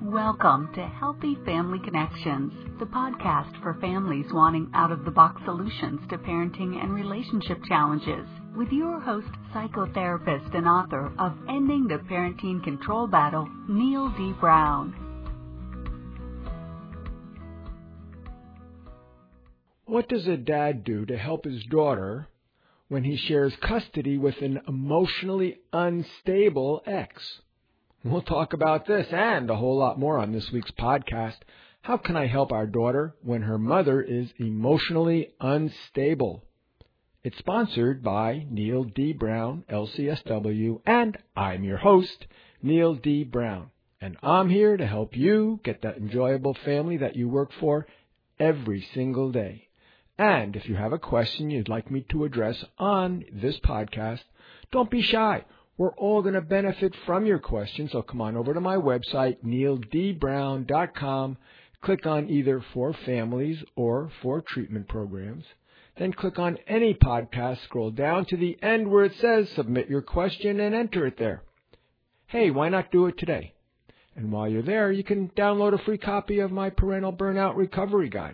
Welcome to Healthy Family Connections, the podcast for families wanting out-of-the-box solutions to parenting and relationship challenges, with your host, psychotherapist and author of Ending the Parenting Control Battle, Neil D. Brown. What does a dad do to help his daughter when he shares custody with an emotionally unstable ex? We'll talk about this and a whole lot more on this week's podcast. How can I help our daughter when her mother is emotionally unstable? It's sponsored by Neil D. Brown, LCSW, and I'm your host, Neil D. Brown. And I'm here to help you get that enjoyable family that you work for every single day. And if you have a question you'd like me to address on this podcast, don't be shy. We're all going to benefit from your questions, so come on over to my website, neildbrown.com. Click on either for families or for treatment programs. Then click on any podcast, scroll down to the end where it says submit your question and enter it there. Hey, why not do it today? And while you're there, you can download a free copy of my Parental Burnout Recovery Guide.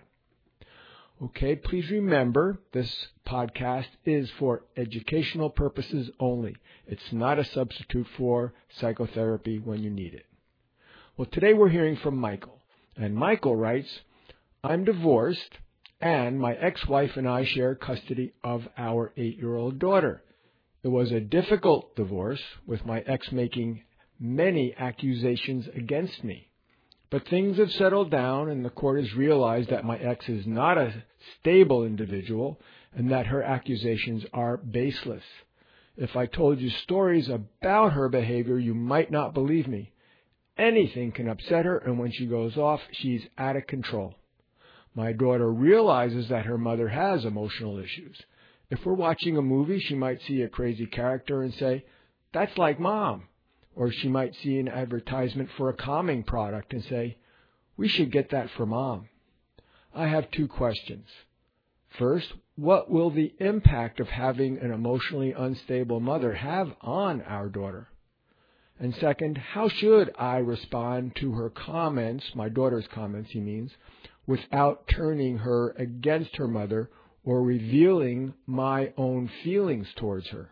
Okay, please remember, this podcast is for educational purposes only. It's not a substitute for psychotherapy when you need it. Well, today we're hearing from Michael. And Michael writes, I'm divorced, and my ex-wife and I share custody of our 8-year-old daughter. It was a difficult divorce, with my ex making many accusations against me. But things have settled down, and the court has realized that my ex is not a stable individual and that her accusations are baseless. If I told you stories about her behavior, you might not believe me. Anything can upset her, and when she goes off, she's out of control. My daughter realizes that her mother has emotional issues. If we're watching a movie, she might see a crazy character and say, "That's like Mom." Or she might see an advertisement for a calming product and say, "We should get that for Mom." I have 2 questions. First, what will the impact of having an emotionally unstable mother have on our daughter? And second, how should I respond to her comments, my daughter's comments, he means, without turning her against her mother or revealing my own feelings towards her?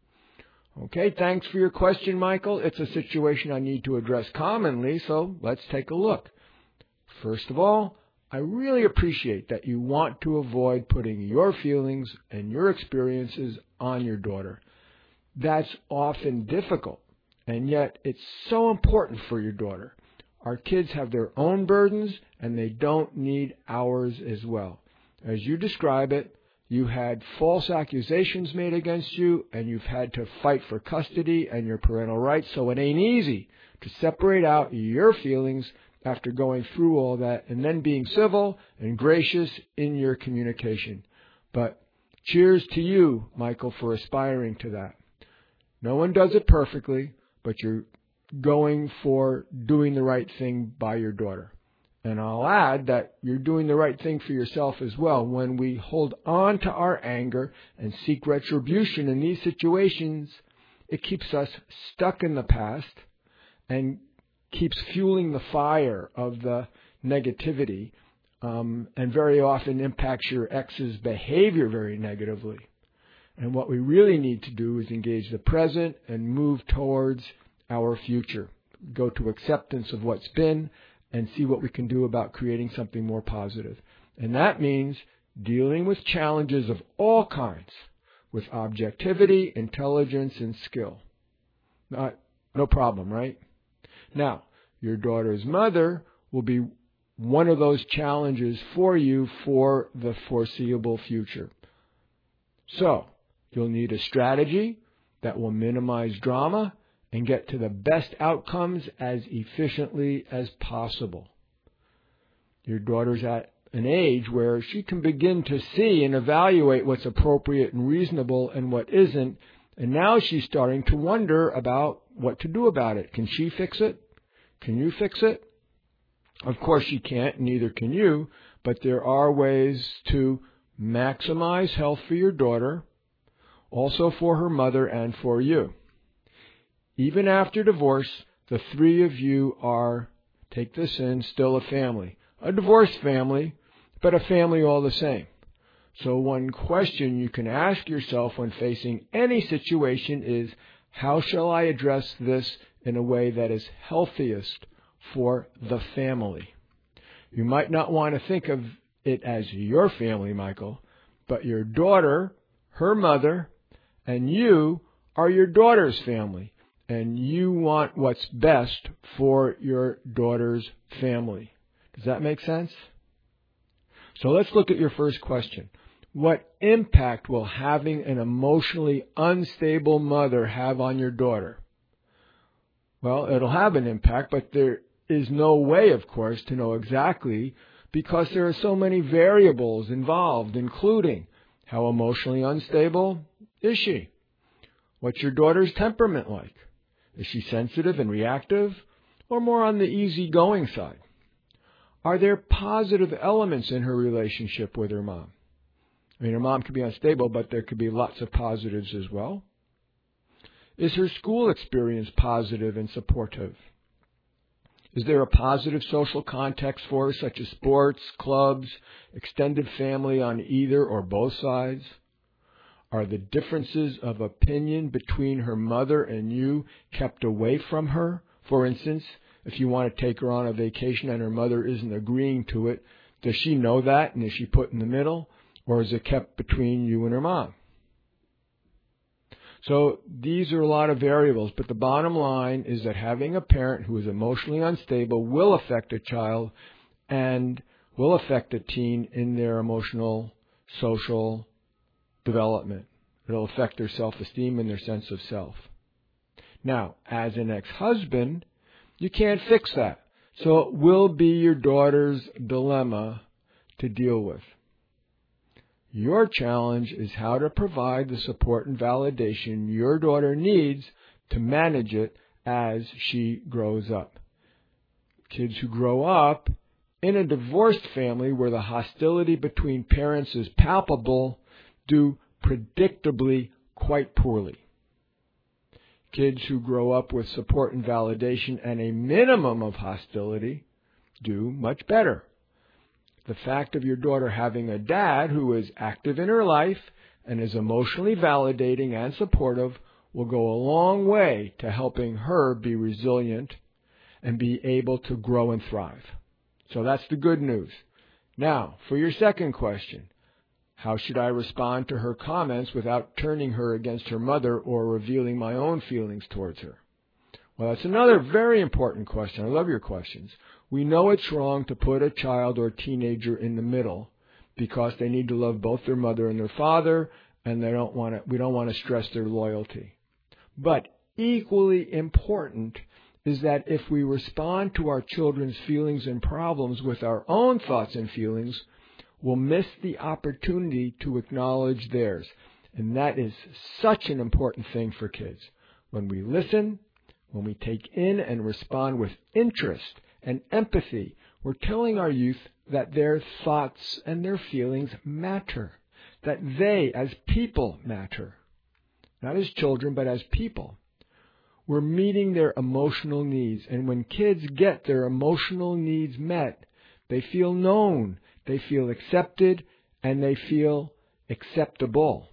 Okay, thanks for your question, Michael. It's a situation I need to address commonly, so let's take a look. First of all, I really appreciate that you want to avoid putting your feelings and your experiences on your daughter. That's often difficult, and yet it's so important for your daughter. Our kids have their own burdens, and they don't need ours as well. As you describe it, you had false accusations made against you, and you've had to fight for custody and your parental rights, so it ain't easy to separate out your feelings after going through all that and then being civil and gracious in your communication. But cheers to you, Michael, for aspiring to that. No one does it perfectly, but you're going for doing the right thing by your daughter. And I'll add that you're doing the right thing for yourself as well. When we hold on to our anger and seek retribution in these situations, it keeps us stuck in the past and keeps fueling the fire of the negativity, and very often impacts your ex's behavior very negatively. And what we really need to do is engage the present and move towards our future. Go to acceptance of what's been and see what we can do about creating something more positive. And that means dealing with challenges of all kinds with objectivity, intelligence, and skill. No problem, right? Now, your daughter's mother will be one of those challenges for you for the foreseeable future. So, you'll need a strategy that will minimize drama and get to the best outcomes as efficiently as possible. Your daughter's at an age where she can begin to see and evaluate what's appropriate and reasonable and what isn't, and now she's starting to wonder about what to do about it. Can she fix it? Can you fix it? Of course she can't, neither can you, but there are ways to maximize health for your daughter, also for her mother and for you. Even after divorce, the 3 of you are take this in, still a family. A divorced family, but a family all the same. So one question you can ask yourself when facing any situation is, how shall I address this in a way that is healthiest for the family? You might not want to think of it as your family, Michael, but your daughter, her mother, and you are your daughter's family, and you want what's best for your daughter's family. Does that make sense? So let's look at your first question. What impact will having an emotionally unstable mother have on your daughter? Well, it'll have an impact, but there is no way, of course, to know exactly because there are so many variables involved, including how emotionally unstable is she? What's your daughter's temperament like? Is she sensitive and reactive, or more on the easygoing side? Are there positive elements in her relationship with her mom? I mean, her mom could be unstable, but there could be lots of positives as well. Is her school experience positive and supportive? Is there a positive social context for her, such as sports, clubs, extended family on either or both sides? Are the differences of opinion between her mother and you kept away from her? For instance, if you want to take her on a vacation and her mother isn't agreeing to it, does she know that and is she put in the middle? Or is it kept between you and her mom? So these are a lot of variables, but the bottom line is that having a parent who is emotionally unstable will affect a child and will affect a teen in their emotional, social development. It'll affect their self-esteem and their sense of self. Now, as an ex-husband, you can't fix that. So it will be your daughter's dilemma to deal with. Your challenge is how to provide the support and validation your daughter needs to manage it as she grows up. Kids who grow up in a divorced family where the hostility between parents is palpable do predictably quite poorly. Kids who grow up with support and validation and a minimum of hostility do much better. The fact of your daughter having a dad who is active in her life and is emotionally validating and supportive will go a long way to helping her be resilient and be able to grow and thrive. So that's the good news. Now, for your second question, how should I respond to her comments without turning her against her mother or revealing my own feelings towards her? Well, that's another very important question. I love your questions. We know it's wrong to put a child or teenager in the middle because they need to love both their mother and their father, and we don't want to stress their loyalty. But equally important is that if we respond to our children's feelings and problems with our own thoughts and feelings, we'll miss the opportunity to acknowledge theirs. And that is such an important thing for kids. When we listen, when we take in and respond with interest and empathy, we're telling our youth that their thoughts and their feelings matter, that they, as people, matter. Not as children, but as people. We're meeting their emotional needs, and when kids get their emotional needs met, they feel known, they feel accepted, and they feel acceptable.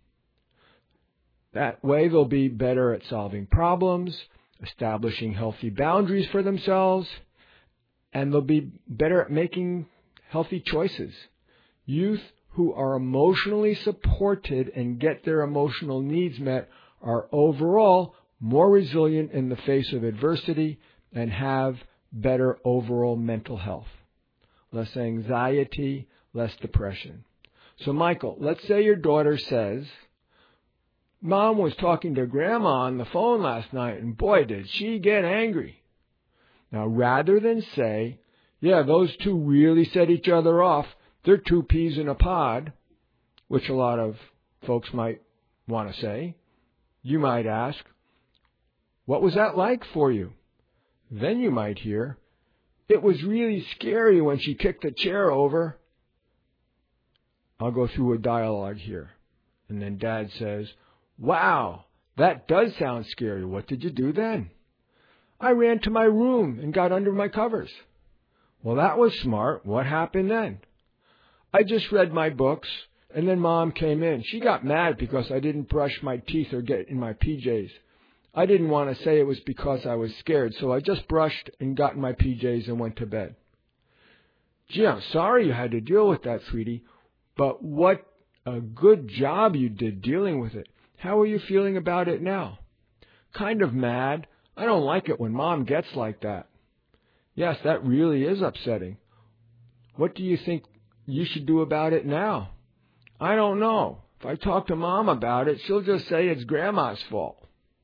That way they'll be better at solving problems, establishing healthy boundaries for themselves, and they'll be better at making healthy choices. Youth who are emotionally supported and get their emotional needs met are overall more resilient in the face of adversity and have better overall mental health. Less anxiety, less depression. So Michael, let's say your daughter says, Mom was talking to Grandma on the phone last night, and boy, did she get angry. Now, rather than say, yeah, those two really set each other off, they're two peas in a pod, which a lot of folks might want to say, you might ask, what was that like for you? Then you might hear, it was really scary when she kicked the chair over. I'll go through a dialogue here. And then Dad says, wow, that does sound scary. What did you do then? I ran to my room and got under my covers. Well, that was smart. What happened then? I just read my books, and then Mom came in. She got mad because I didn't brush my teeth or get in my PJs. I didn't want to say it was because I was scared, so I just brushed and got in my PJs and went to bed. Gee, I'm sorry you had to deal with that, sweetie, but what a good job you did dealing with it. How are you feeling about it now? Kind of mad. I don't like it when Mom gets like that. Yes, that really is upsetting. What do you think you should do about it now? I don't know. If I talk to Mom about it, she'll just say it's Grandma's fault.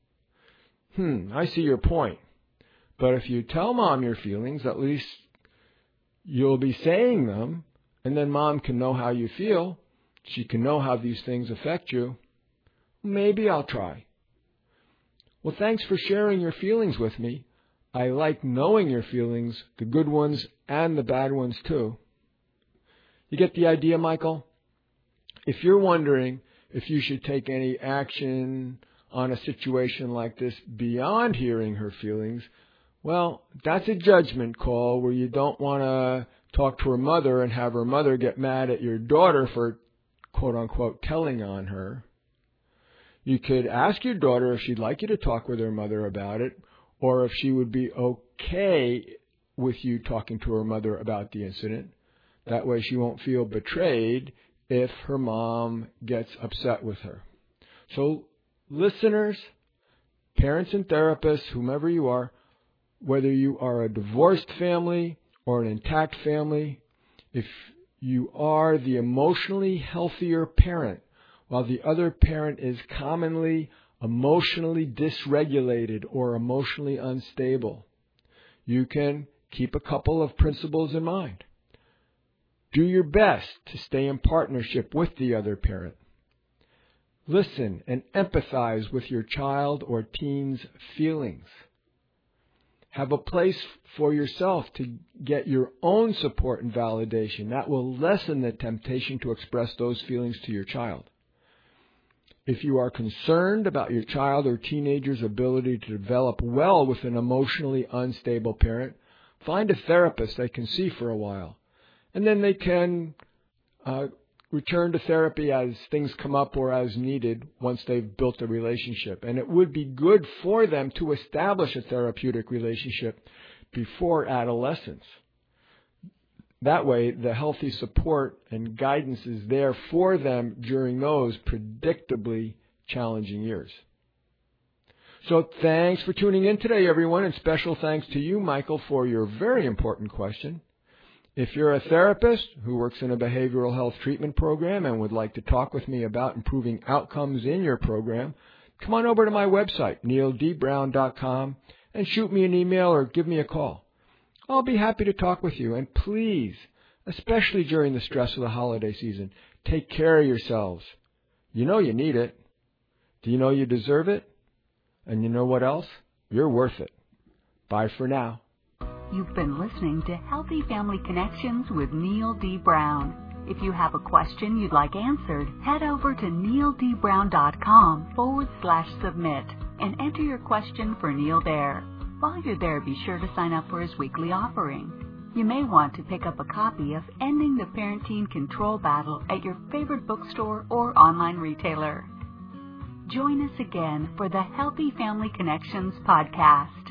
I see your point. But if you tell Mom your feelings, at least you'll be saying them, and then Mom can know how you feel. She can know how these things affect you. Maybe I'll try. Well, thanks for sharing your feelings with me. I like knowing your feelings, the good ones and the bad ones too. You get the idea, Michael? If you're wondering if you should take any action on a situation like this beyond hearing her feelings, well, that's a judgment call where you don't want to talk to her mother and have her mother get mad at your daughter for, quote-unquote, telling on her. You could ask your daughter if she'd like you to talk with her mother about it, or if she would be okay with you talking to her mother about the incident. That way she won't feel betrayed if her mom gets upset with her. So, listeners, parents and therapists, whomever you are, whether you are a divorced family or an intact family, if you are the emotionally healthier parent, while the other parent is commonly emotionally dysregulated or emotionally unstable, you can keep a couple of principles in mind. Do your best to stay in partnership with the other parent. Listen and empathize with your child or teen's feelings. Have a place for yourself to get your own support and validation. That will lessen the temptation to express those feelings to your child. If you are concerned about your child or teenager's ability to develop well with an emotionally unstable parent, find a therapist they can see for a while. And then they can return to therapy as things come up or as needed once they've built a relationship. And it would be good for them to establish a therapeutic relationship before adolescence. That way, the healthy support and guidance is there for them during those predictably challenging years. So thanks for tuning in today, everyone, and special thanks to you, Michael, for your very important question. If you're a therapist who works in a behavioral health treatment program and would like to talk with me about improving outcomes in your program, come on over to my website, neildbrown.com, and shoot me an email or give me a call. I'll be happy to talk with you, and please, especially during the stress of the holiday season, take care of yourselves. You know you need it. Do you know you deserve it? And you know what else? You're worth it. Bye for now. You've been listening to Healthy Family Connections with Neil D. Brown. If you have a question you'd like answered, head over to neildbrown.com/submit and enter your question for Neil there. While you're there, be sure to sign up for his weekly offering. You may want to pick up a copy of Ending the Parent-Teen Control Battle at your favorite bookstore or online retailer. Join us again for the Healthy Family Connections podcast.